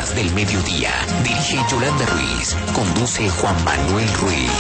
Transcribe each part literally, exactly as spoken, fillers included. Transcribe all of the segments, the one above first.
Noticias del Mediodía. Dirige Yolanda Ruiz. Conduce Juan Manuel Ruiz.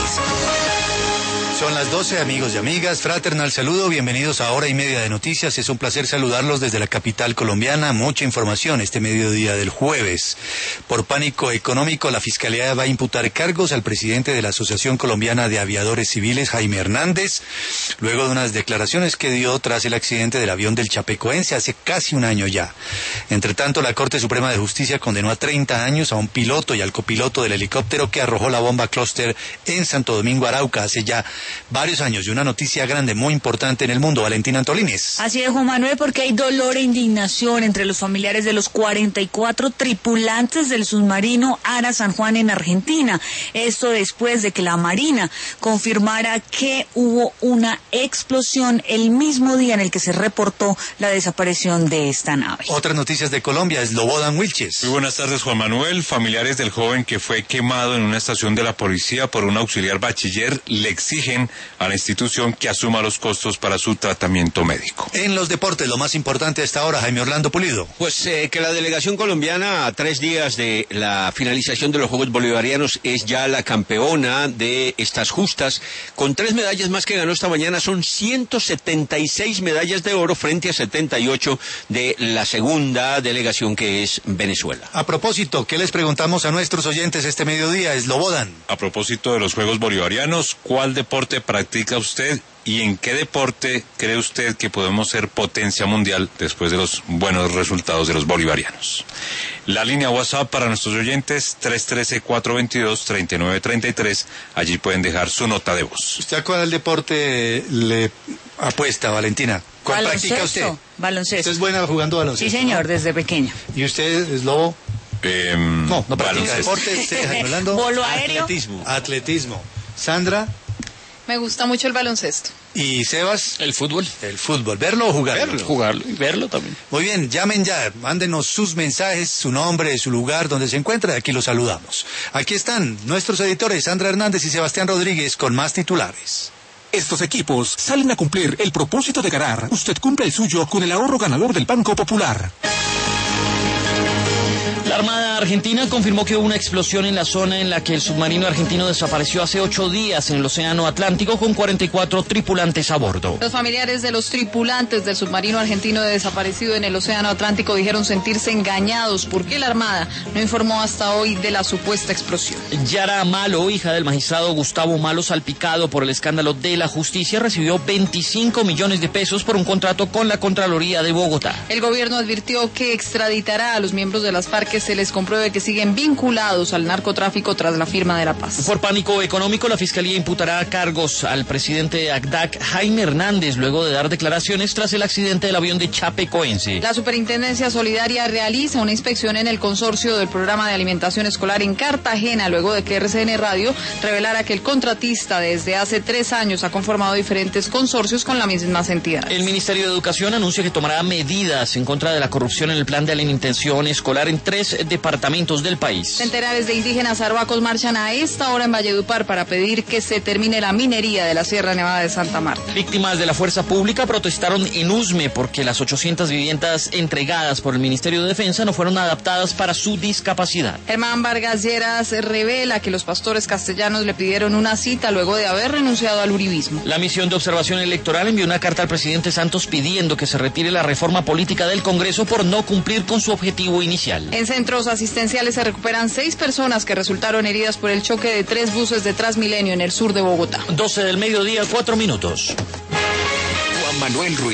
Son las doce, amigos y amigas, fraternal saludo, bienvenidos a Hora y Media de Noticias. Es un placer saludarlos desde la capital colombiana. Mucha información este mediodía del jueves. Por pánico económico, la Fiscalía va a imputar cargos al presidente de la Asociación Colombiana de Aviadores Civiles, Jaime Hernández, luego de unas declaraciones que dio tras el accidente del avión del Chapecoense hace casi un año ya. Entre tanto, la Corte Suprema de Justicia condenó a treinta años a un piloto y al copiloto del helicóptero que arrojó la bomba clúster en Santo Domingo, Arauca, hace ya varios años, y una noticia grande, muy importante en el mundo. Valentina Antolines. Así es, Juan Manuel, porque hay dolor e indignación entre los familiares de los cuarenta y cuatro tripulantes del submarino Ara San Juan en Argentina. Esto después de que la Marina confirmara que hubo una explosión el mismo día en el que se reportó la desaparición de esta nave. Otras noticias de Colombia, Slobodan Wilches. Muy buenas tardes, Juan Manuel. Familiares del joven que fue quemado en una estación de la policía por un auxiliar bachiller le exigen a la institución que asuma los costos para su tratamiento médico. En los deportes, lo más importante hasta ahora, Jaime Orlando Pulido. Pues eh, que la delegación colombiana, a tres días de la finalización de los Juegos Bolivarianos, es ya la campeona de estas justas, con tres medallas más que ganó esta mañana. Son ciento setenta y seis medallas de oro frente a setenta y ocho de la segunda delegación, que es Venezuela. A propósito, ¿qué les preguntamos a nuestros oyentes este mediodía, Slobodan? A propósito de los Juegos Bolivarianos, ¿cuál deporte practica usted y en qué deporte cree usted que podemos ser potencia mundial después de los buenos resultados de los bolivarianos? La línea WhatsApp para nuestros oyentes, tres uno tres, cuatro dos dos, tres nueve tres tres. Allí pueden dejar su nota de voz. ¿Usted a cuál deporte le apuesta, Valentina? ¿Cuál practica usted? Baloncesto. ¿Usted es buena jugando baloncesto? Sí, señor, ¿no? Desde pequeño. ¿Y usted, Slobo? Eh, no, no practica baloncesto. deporte. ¿Usted, Jaime Orlando? ¿Bolo aéreo? Atletismo. Atletismo. ¿Sandra? Me gusta mucho el baloncesto. ¿Y Sebas? El fútbol. El fútbol. ¿Verlo o jugarlo? Verlo. Jugarlo y verlo también. Muy bien, llamen ya, mándenos sus mensajes, su nombre, su lugar, donde se encuentra, aquí los saludamos. Aquí están nuestros editores, Sandra Hernández y Sebastián Rodríguez, con más titulares. Estos equipos salen a cumplir el propósito de ganar. Usted cumple el suyo con el ahorro ganador del Banco Popular. La Armada Argentina confirmó que hubo una explosión en la zona en la que el submarino argentino desapareció hace ocho días en el Océano Atlántico con cuarenta y cuatro tripulantes a bordo. Los familiares de los tripulantes del submarino argentino desaparecido en el Océano Atlántico dijeron sentirse engañados porque la Armada no informó hasta hoy de la supuesta explosión. Yara Malo, hija del magistrado Gustavo Malo, salpicado por el escándalo de la justicia, recibió veinticinco millones de pesos por un contrato con la Contraloría de Bogotá. El gobierno advirtió que extraditará a los miembros de las FARC que se les compruebe que siguen vinculados al narcotráfico tras la firma de la paz. Por pánico económico, la Fiscalía imputará cargos al presidente de A C D A C, Jaime Hernández, luego de dar declaraciones tras el accidente del avión de Chapecoense. La Superintendencia Solidaria realiza una inspección en el consorcio del programa de alimentación escolar en Cartagena, luego de que R C N Radio revelara que el contratista desde hace tres años ha conformado diferentes consorcios con las mismas entidades. El Ministerio de Educación anuncia que tomará medidas en contra de la corrupción en el plan de alimentación escolar en tres departamentos del país. Centenares de indígenas arhuacos marchan a esta hora en Valledupar para pedir que se termine la minería de la Sierra Nevada de Santa Marta. Víctimas de la fuerza pública protestaron en Usme porque las ochocientas viviendas entregadas por el Ministerio de Defensa no fueron adaptadas para su discapacidad. Germán Vargas Lleras revela que los pastores castellanos le pidieron una cita luego de haber renunciado al uribismo. La misión de observación electoral envió una carta al presidente Santos pidiendo que se retire la reforma política del Congreso por no cumplir con su objetivo inicial. En centros asistenciales se recuperan seis personas que resultaron heridas por el choque de tres buses de Transmilenio en el sur de Bogotá. doce del mediodía, cuatro minutos. Juan Manuel Ruiz.